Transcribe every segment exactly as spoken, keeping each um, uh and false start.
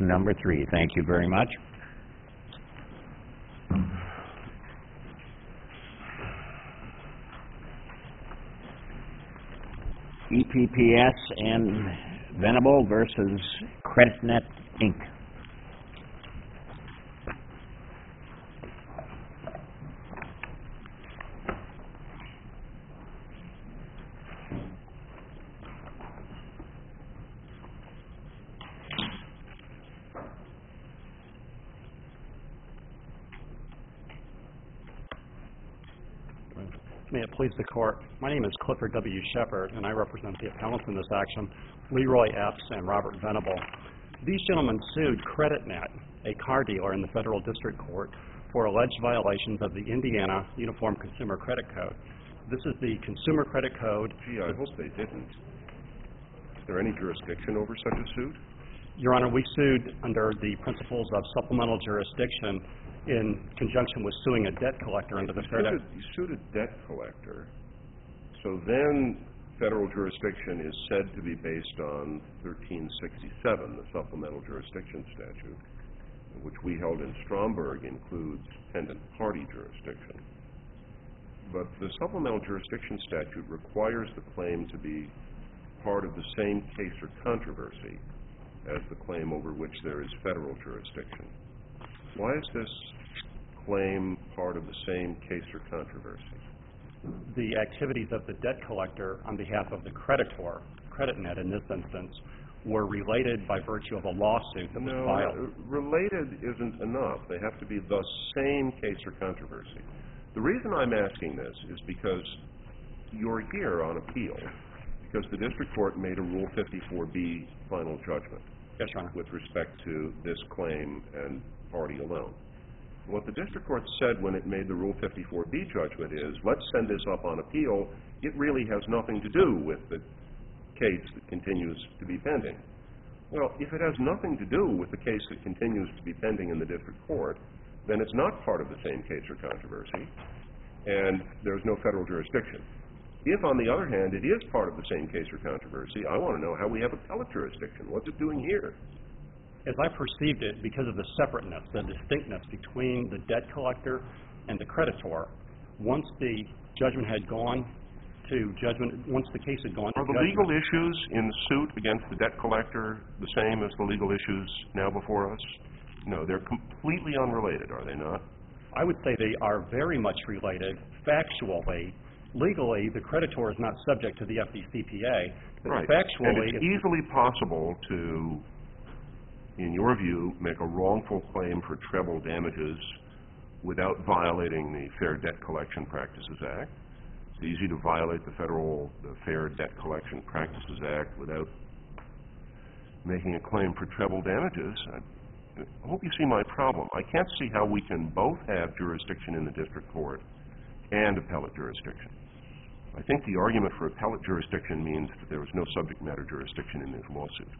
number three. Thank you very much. E P P S and Venable versus CreditNet, Incorporated. May it please the Court. My name is Clifford W. Shepard, and I represent the appellants in this action, Leroy Epps and Robert Venable. These gentlemen sued CreditNet, a car dealer in the Federal District Court, for alleged violations of the Indiana Uniform Consumer Credit Code. This is the Consumer Credit Code. Gee, I hope they didn't. Is there any jurisdiction over such a suit? Your Honor, we sued under the principles of supplemental jurisdiction in conjunction with suing a debt collector under the Fair Debt. You sued a debt collector, so then federal jurisdiction is said to be based on thirteen sixty-seven, the supplemental jurisdiction statute, which we held in Stromberg includes pendent party jurisdiction. But the supplemental jurisdiction statute requires the claim to be part of the same case or controversy as the claim over which there is federal jurisdiction. Why is this claim part of the same case or controversy? The activities of the debt collector on behalf of the creditor, CreditNet in this instance, were related by virtue of a lawsuit that was no, filed. No, related isn't enough. They have to be the same case or controversy. The reason I'm asking this is because you're here on appeal because the district court made a Rule fifty-four B final judgment. Yes, Your Honor. With respect to this claim and party alone. What the district court said when it made the Rule fifty-four B judgment is, let's send this up on appeal. It really has nothing to do with the case that continues to be pending. Well, if it has nothing to do with the case that continues to be pending in the district court, then it's not part of the same case or controversy, and there's no federal jurisdiction. If, on the other hand, it is part of the same case or controversy, I want to know how we have appellate jurisdiction. What's it doing here? As I perceived it, because of the separateness, the distinctness between the debt collector and the creditor, once the judgment had gone to judgment, once the case had gone to judgment... Are the legal issues in the suit against the debt collector the same as the legal issues now before us? No, they're completely unrelated, are they not? I would say they are very much related factually. Legally, the creditor is not subject to the F D C P A, but right. factually... And it's easily possible to, in your view, make a wrongful claim for treble damages without violating the Fair Debt Collection Practices Act. It's easy to violate the federal the Fair Debt Collection Practices Act without making a claim for treble damages. I hope you see my problem. I can't see how we can both have jurisdiction in the district court and appellate jurisdiction. I think the argument for appellate jurisdiction means that there is no subject matter jurisdiction in this lawsuit.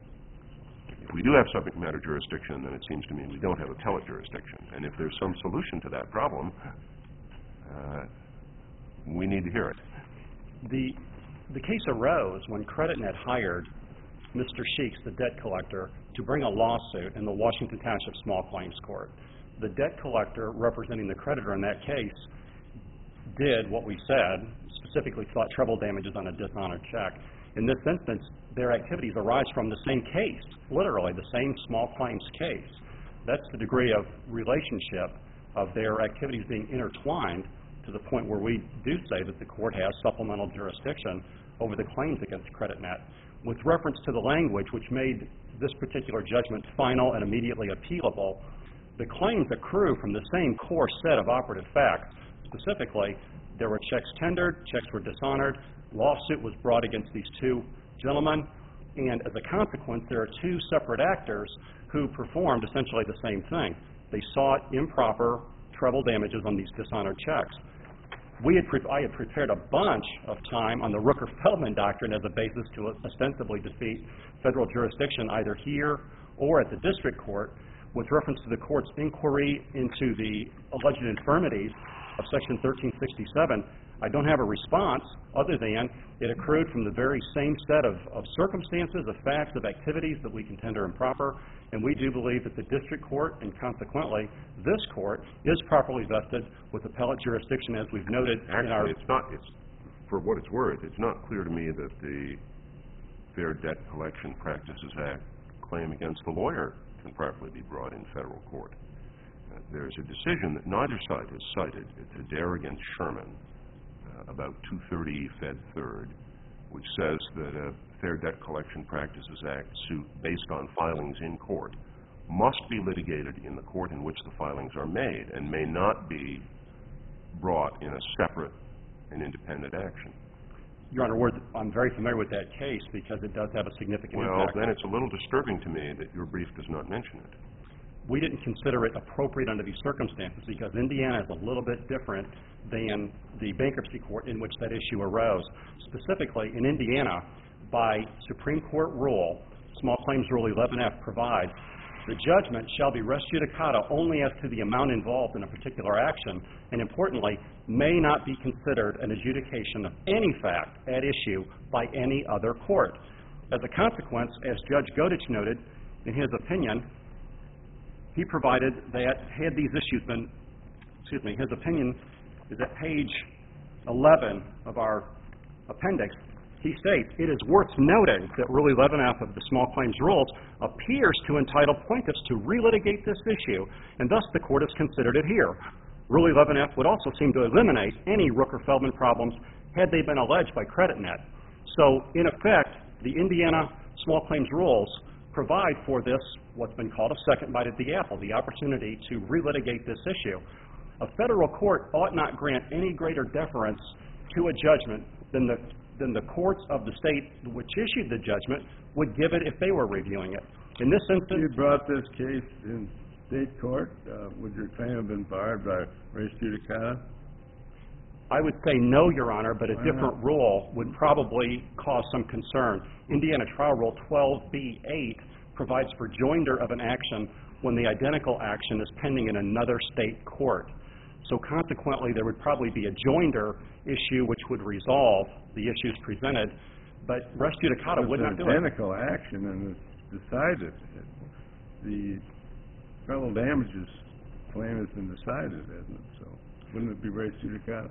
If we do have subject matter jurisdiction, then it seems to me we don't have appellate jurisdiction. And if there's some solution to that problem, uh, we need to hear it. The, the case arose when CreditNet hired Mister Sheeks, the debt collector, to bring a lawsuit in the Washington Township Small Claims Court. The debt collector, representing the creditor in that case, did what we said, specifically sought treble damages on a dishonored check. In this instance, their activities arise from the same case, literally the same small claims case. That's the degree of relationship of their activities being intertwined to the point where we do say that the court has supplemental jurisdiction over the claims against CreditNet. With reference to the language which made this particular judgment final and immediately appealable, the claims accrue from the same core set of operative facts. Specifically, there were checks tendered, checks were dishonored, lawsuit was brought against these two gentlemen, and as a consequence, there are two separate actors who performed essentially the same thing. They sought improper treble damages on these dishonored checks. We had pre- I had prepared a bunch of time on the Rooker-Feldman doctrine as a basis to ostensibly defeat federal jurisdiction either here or at the district court with reference to the court's inquiry into the alleged infirmities of Section thirteen sixty-seven. I don't have a response other than it accrued from the very same set of, of circumstances, of facts, of activities that we contend are improper, And we do believe that the district court, and consequently this court, is properly vested with appellate jurisdiction, as we've noted in our... Actually, it's not, it's, for what it's worth, it's not clear to me that the Fair Debt Collection Practices Act claim against the lawyer can properly be brought in federal court. Uh, there's a decision that neither side has cited. It's Adair against Sherman, uh, about two thirty Fed third, which says that a Fair Debt Collection Practices Act suit based on filings in court must be litigated in the court in which the filings are made and may not be brought in a separate and independent action. Your Honor, we're, I'm very familiar with that case because it does have a significant Well, impact. then it's a little disturbing to me that your brief does not mention it. We didn't consider it appropriate under these circumstances because Indiana is a little bit different than the bankruptcy court in which that issue arose. Specifically, in Indiana, by Supreme Court rule, Small Claims Rule eleven F provides the judgment shall be res judicata only as to the amount involved in a particular action, and importantly, may not be considered an adjudication of any fact at issue by any other court. As a consequence, as Judge Godich noted in his opinion, he provided that had these issues been, excuse me, his opinion is at page eleven of our appendix. He states, it is worth noting that Rule eleven F of the Small Claims Rules appears to entitle plaintiffs to relitigate this issue, and thus the court has considered it here. Rule eleven F would also seem to eliminate any Rooker-Feldman problems had they been alleged by CreditNet. So, in effect, the Indiana Small Claims Rules provide for this, what's been called a second bite at the apple, the opportunity to relitigate this issue. A federal court ought not grant any greater deference to a judgment than the than the courts of the state which issued the judgment would give it if they were reviewing it. In this instance... You brought this case in state court. Uh, would your claim have been barred by res judicata? I would say no, Your Honor, but a Why different not? rule would probably cause some concern. Indiana Trial Rule twelve B eight provides for joinder of an action when the identical action is pending in another state court. So consequently, there would probably be a joinder issue which would resolve the issues presented, but res judicata would not do It's it. an identical action and it's decided. The federal damages claim has been decided, hasn't it? So wouldn't it be res judicata?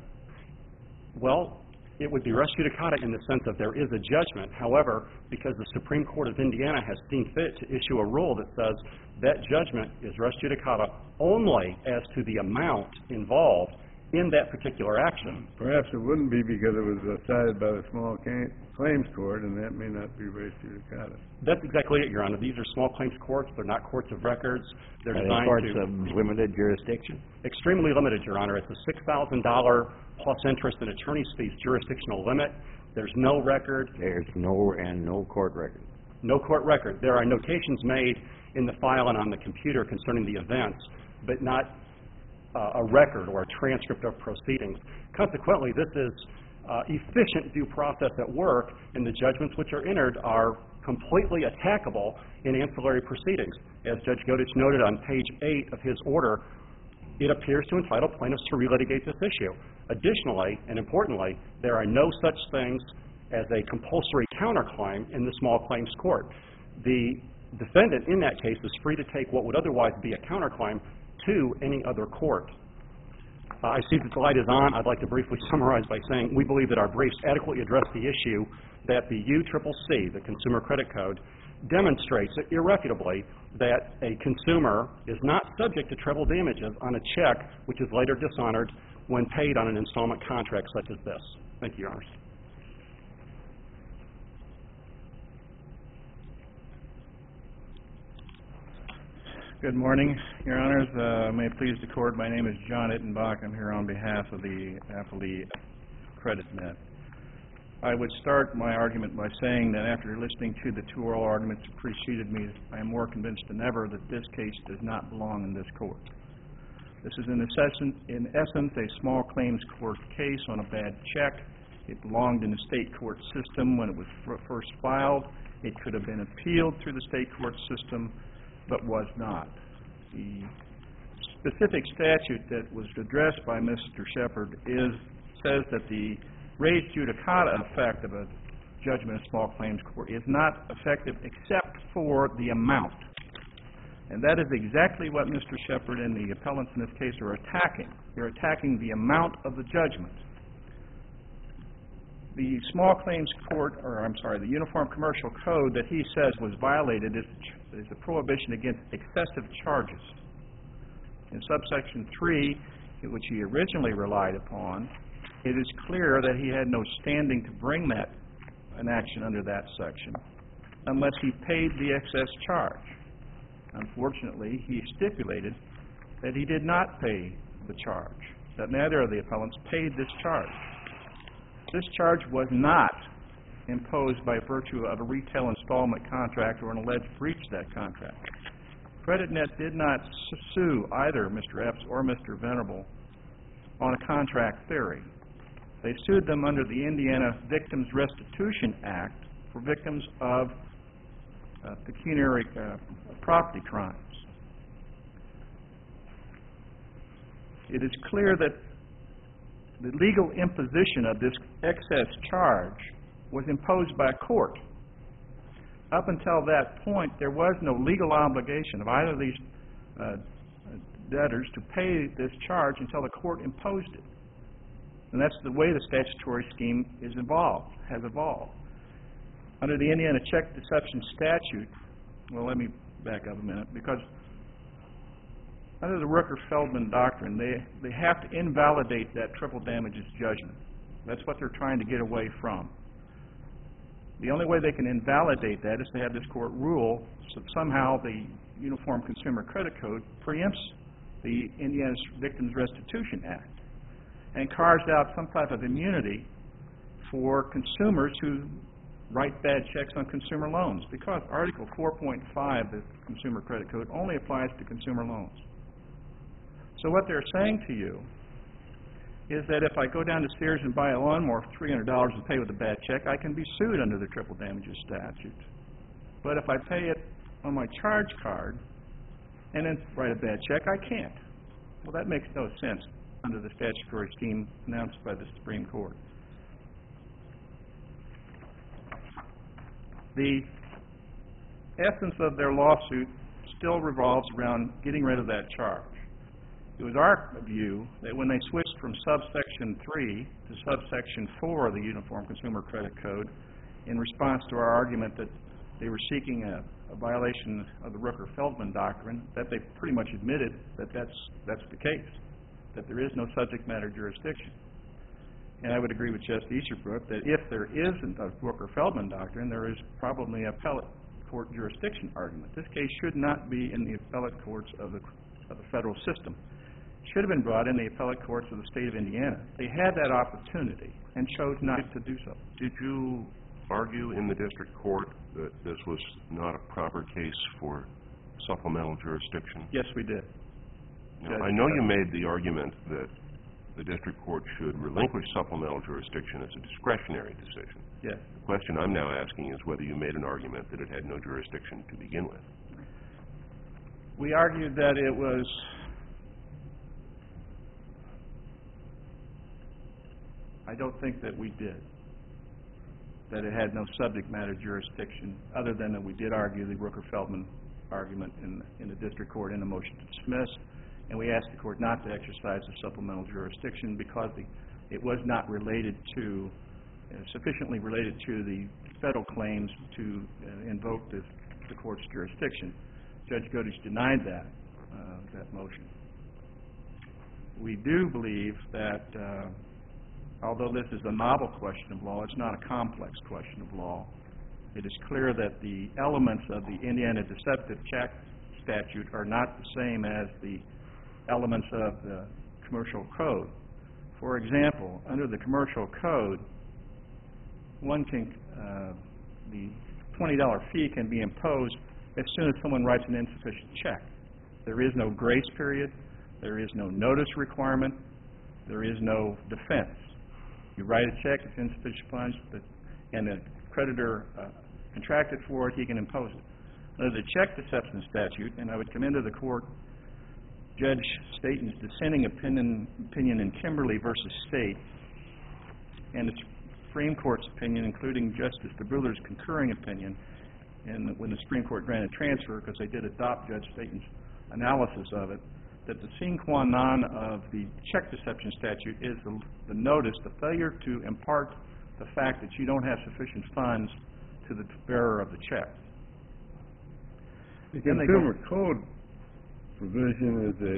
Well, it would be res judicata in the sense that there is a judgment. However, because the Supreme Court of Indiana has seen fit to issue a rule that says that judgment is res judicata only as to the amount involved in that particular action. Perhaps it wouldn't be because it was decided by the small ca- claims court, and that may not be res judicata. That's exactly it, Your Honor. These are small claims courts. They're not courts of records. They're Are they designed courts to... of limited jurisdiction? Extremely limited, Your Honor. It's a six thousand dollars plus interest and attorney's fees jurisdictional limit. There's no record. There's no, and no court record. No court record. There are notations made in the file and on the computer concerning the events, but not uh, a record or a transcript of proceedings. Consequently, this is uh, efficient due process at work, and the judgments which are entered are completely attackable in ancillary proceedings. As Judge Godich noted on page eight of his order, it appears to entitle plaintiffs to relitigate this issue. Additionally, and importantly, there are no such things as a compulsory counterclaim in the small claims court. The defendant in that case is free to take what would otherwise be a counterclaim to any other court. Uh, I see that the light is on. I'd like to briefly summarize by saying we believe that our briefs adequately address the issue that the U C C C, the Consumer Credit Code, demonstrates irrefutably that a consumer is not subject to treble damages on a check which is later dishonored when paid on an installment contract such as this. Thank you, Your Honors. Good morning, Your Honors. Uh, may it please the Court, my name is John Ittenbach. I'm here on behalf of the Appellee CreditNet. I would start my argument by saying that after listening to the two oral arguments that preceded me, I am more convinced than ever that this case does not belong in this court. This is in essence, in essence a small claims court case on a bad check. It belonged in the state court system when it was first filed. It could have been appealed through the state court system, but was not. The specific statute that was addressed by Mister Shepard is, says that the res judicata effect of a judgment of small claims court is not effective except for the amount. And that is exactly what Mister Shepard and the appellants in this case are attacking. They're attacking the amount of the judgment. The Small Claims Court, or I'm sorry, the Uniform Commercial Code that he says was violated is, is a prohibition against excessive charges. In subsection three, which he originally relied upon, it is clear that he had no standing to bring that an action under that section unless he paid the excess charge. Unfortunately, he stipulated that he did not pay the charge, that neither of the appellants paid this charge. This charge was not imposed by virtue of a retail installment contract or an alleged breach of that contract. CreditNet did not sue either Mister Epps or Mister Venable on a contract theory. They sued them under the Indiana Victims Restitution Act for victims of uh, pecuniary uh, property crimes. It is clear that the legal imposition of this excess charge was imposed by a court. Up until that point, there was no legal obligation of either of these uh, debtors to pay this charge until the court imposed it. And that's the way the statutory scheme is evolved, has evolved. Under the Indiana Check Deception Statute, well, let me back up a minute, because under the Rooker-Feldman Doctrine, they, they have to invalidate that triple damages judgment. That's what they're trying to get away from. The only way they can invalidate that is to have this court rule so somehow the Uniform Consumer Credit Code preempts the Indiana Victims Restitution Act and carves out some type of immunity for consumers who write bad checks on consumer loans, because Article four point five of the Consumer Credit Code only applies to consumer loans. So what they're saying to you is that if I go down to Sears and buy a lawnmower for three hundred dollars and pay with a bad check, I can be sued under the triple damages statute. But if I pay it on my charge card and then write a bad check, I can't. Well, that makes no sense under the statutory scheme announced by the Supreme Court. The essence of their lawsuit still revolves around getting rid of that charge. It was our view that when they switched from subsection three to subsection four of the Uniform Consumer Credit Code, in response to our argument that they were seeking a, a violation of the Rooker-Feldman Doctrine, that they pretty much admitted that that's, that's the case, that there is no subject matter jurisdiction. And I would agree with Justice Easterbrook that if there isn't a Rooker-Feldman Doctrine, there is probably an appellate court jurisdiction argument. This case should not be in the appellate courts of the, of the federal system. It should have been brought in the appellate courts of the state of Indiana. They had that opportunity and chose not to do so. Did you argue in the district court that this was not a proper case for supplemental jurisdiction? Yes, we did. Now, I know you made the argument that the district court should relinquish supplemental jurisdiction as a discretionary decision. Yes. The question I'm now asking is whether you made an argument that it had no jurisdiction to begin with. We argued that it was I don't think that we did, that it had no subject matter jurisdiction, other than that we did argue the Rooker-Feldman argument in, in the district court in the motion to dismiss, and we asked the court not to exercise the supplemental jurisdiction because the, it was not related to, uh, sufficiently related to the federal claims to uh, invoke the, the court's jurisdiction. Judge Godich denied that, uh, that motion. We do believe that uh, although this is a novel question of law, it's not a complex question of law. It is clear that the elements of the Indiana Deceptive Check Statute are not the same as the elements of the Commercial Code. For example, under the Commercial Code, one can, uh, the twenty dollar fee can be imposed as soon as someone writes an insufficient check. There is no grace period, there is no notice requirement, there is no defense. You write a check, it's insufficient funds, and the creditor uh, contracted for it, he can impose it. Under the Check Deception Statute, and I would commend to the court Judge Staten's dissenting opinion, opinion in Kimberly versus State, and the Supreme Court's opinion, including Justice DeBruler's concurring opinion, in, when the Supreme Court granted transfer, because they did adopt Judge Staten's analysis of it, that the sine qua non of the check deception statute is the, the notice, the failure to impart the fact that you don't have sufficient funds to the bearer of the check. The Then they Consumer Code provision is a,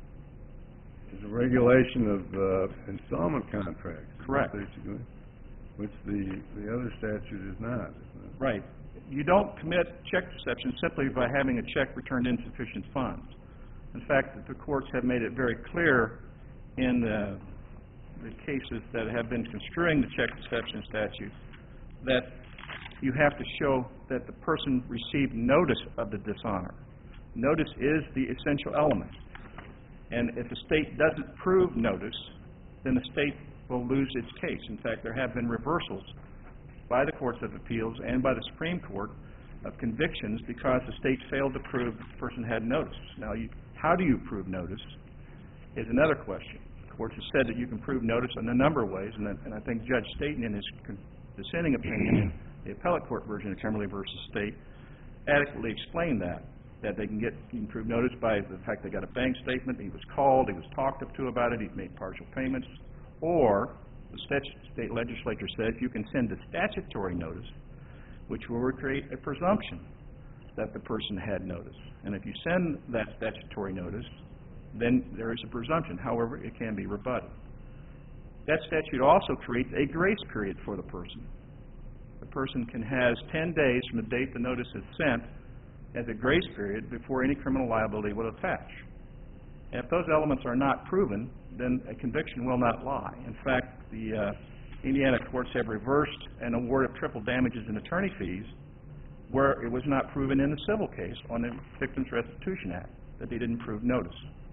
is a regulation of uh, installment contracts. Correct. Basically, which the, the other statute is not, isn't it? Right. You don't commit check deception simply by having a check returned insufficient funds. In fact, the courts have made it very clear in the, the cases that have been construing the check deception statute that you have to show that the person received notice of the dishonor. Notice is the essential element. And if the state doesn't prove notice, then the state will lose its case. In fact, there have been reversals by the courts of appeals and by the Supreme Court of convictions because the state failed to prove the person had notice. Now, you, how do you prove notice is another question. The courts have said that you can prove notice in a number of ways, and, and I think Judge Staten, in his dissenting opinion, the appellate court version of Kimberly versus State, adequately explained that, that they can get, you can prove notice by the fact they got a bank statement, he was called, he was talked up to about it, he made partial payments, or the state legislature says you can send a statutory notice which will create a presumption that the person had notice. And if you send that statutory notice, then there is a presumption. However, it can be rebutted. That statute also creates a grace period for the person. The person can has ten days from the date the notice is sent as a grace period before any criminal liability will attach. And if those elements are not proven, then a conviction will not lie. In fact, the uh, Indiana courts have reversed an award of triple damages and attorney fees where it was not proven in the civil case on the Victims Restitution Act that they didn't prove notice.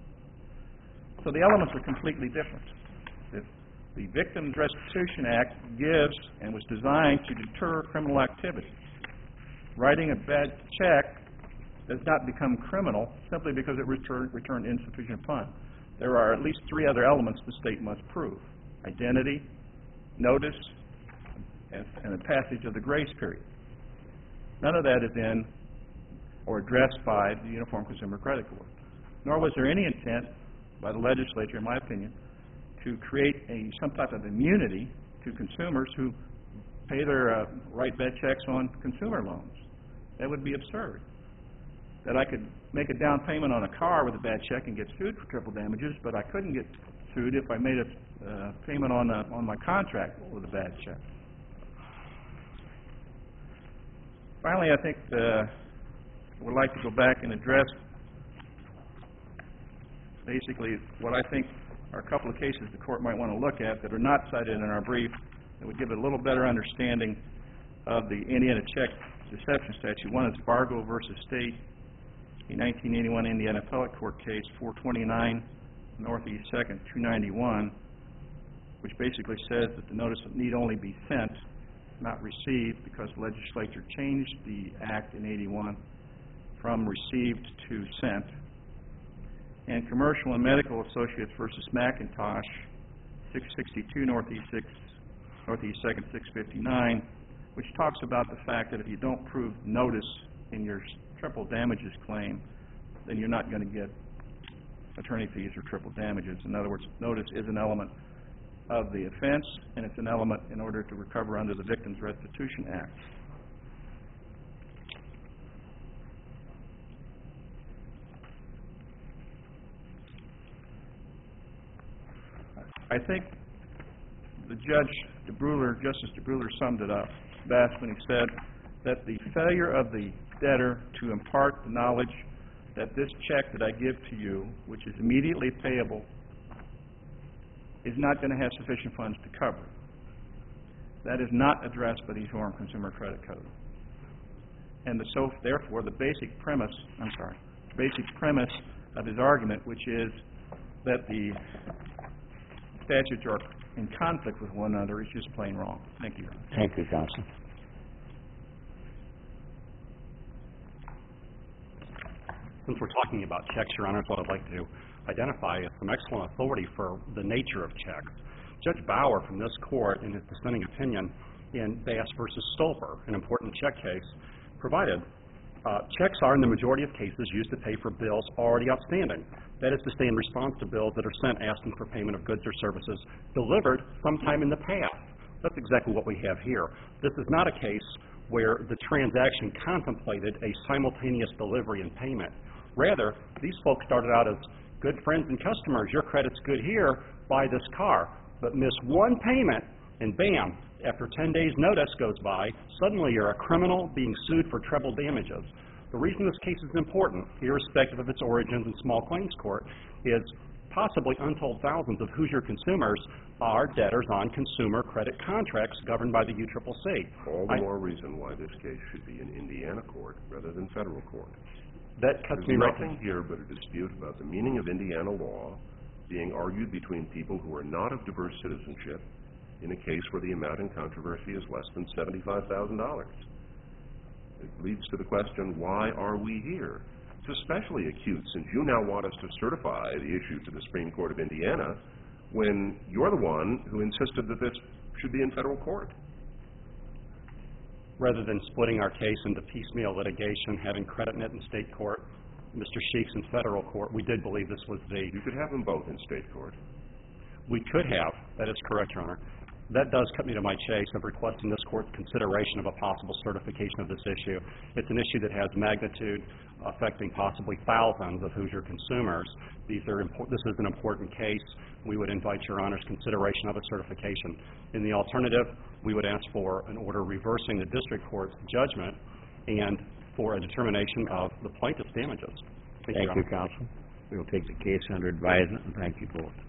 So the elements are completely different. The, the Victims Restitution Act gives and was designed to deter criminal activity. Writing a bad check does not become criminal simply because it return, returned insufficient funds. There are at least three other elements the state must prove: identity, notice, and, and the passage of the grace period. None of that is in or addressed by the Uniform Consumer Credit Court. Nor was there any intent by the legislature, in my opinion, to create a, some type of immunity to consumers who pay their uh, write bad checks on consumer loans. That would be absurd. That I could make a down payment on a car with a bad check and get sued for triple damages, but I couldn't get sued if I made a uh, payment on a, on my contract with a bad check. Finally, I think uh, I would like to go back and address basically what I think are a couple of cases the court might want to look at that are not cited in our brief that would give it a little better understanding of the Indiana check deception statute. One is Fargo versus State, a nineteen eighty-one Indiana appellate court case, four twenty-nine Northeast second, two ninety-one, which basically says that the notice need only be sent, not received, because the legislature changed the act in eighty-one from received to sent. And Commercial and Medical Associates versus McIntosh, six sixty-two Northeast sixth, Northeast second, six fifty-nine, which talks about the fact that if you don't prove notice in your triple damages claim, then you're not going to get attorney fees or triple damages. In other words, notice is an element of the offense, and it's an element in order to recover under the Victims Restitution Act. I think the Judge DeBruler, Justice DeBruler, summed it up best when he said that the failure of the debtor to impart the knowledge that this check that I give to you, which is immediately payable, is not going to have sufficient funds to cover it. That is not addressed by the Uniform Consumer Credit Code. And the, so, therefore, the basic premise, I'm sorry, basic premise of his argument, which is that the statutes are in conflict with one another, is just plain wrong. Thank you. Thank you, Johnson. Since we're talking about checks, Your Honor, what I'd like to identify is some excellent authority for the nature of checks. Judge Bauer from this court, in his dissenting opinion in Bass versus Stolper, an important check case, provided. Uh, checks are, in the majority of cases, used to pay for bills already outstanding. That is to say, in response to bills that are sent asking for payment of goods or services delivered sometime in the past. That's exactly what we have here. This is not a case where the transaction contemplated a simultaneous delivery and payment. Rather, these folks started out as good friends and customers. Your credit's good here, buy this car. But miss one payment, and bam, after ten days notice goes by, suddenly you're a criminal being sued for treble damages. The reason this case is important, irrespective of its origins in small claims court, is possibly untold thousands of Hoosier consumers are debtors on consumer credit contracts governed by the U C C C. All the I, more reason why this case should be in Indiana court rather than federal court. That cuts There's me right nothing here but a dispute about the meaning of Indiana law being argued between people who are not of diverse citizenship in a case where the amount in controversy is less than seventy-five thousand dollars. It leads to the question, why are we here? It's especially acute since you now want us to certify the issue to the Supreme Court of Indiana when you're the one who insisted that this should be in federal court. Rather than splitting our case into piecemeal litigation, having CreditNet in state court, Mister Sheeks in federal court, we did believe this was the... You could have them both in state court. We could have. That is correct, Your Honor. That does cut me to my chase of requesting this court's consideration of a possible certification of this issue. It's an issue that has magnitude affecting possibly thousands of Hoosier consumers. These are impor- this is an important case. We would invite Your Honor's consideration of a certification. In the alternative, we would ask for an order reversing the district court's judgment and for a determination of the plaintiff's damages. Thank, Thank you, you, counsel. We will take the case under advisement, and thank you both.